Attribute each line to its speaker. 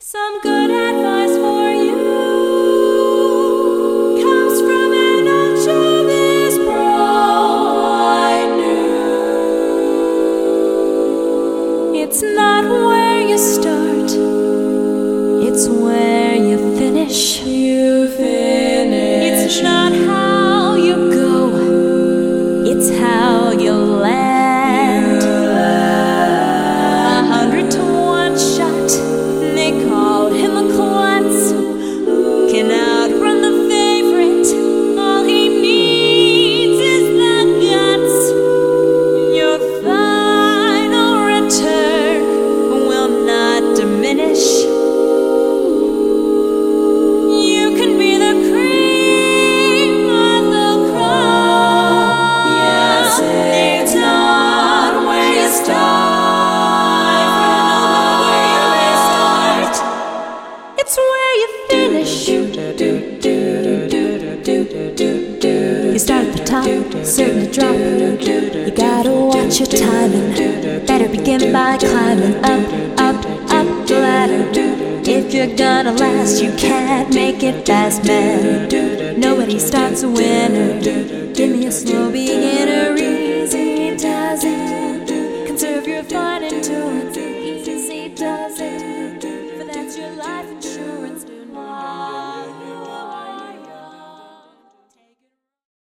Speaker 1: Some good advice for you comes from an old showbiz pro I knew. It's not where you start, it's where you finish. It's not how you go, it's how you land. 100 to 1 shot, they called him a klutz. Can outrun the favorite, all he needs is the guts. Your final return will not diminish. You can be the cream of the crop. Yes, it's not where you start, it's where you finish. You start at the top, certain to drop. You gotta watch your timing. Better begin by climbing up, up, up the ladder. If you're gonna last, you can't make it fast, man. Nobody starts a winner. Give me a slow beginner.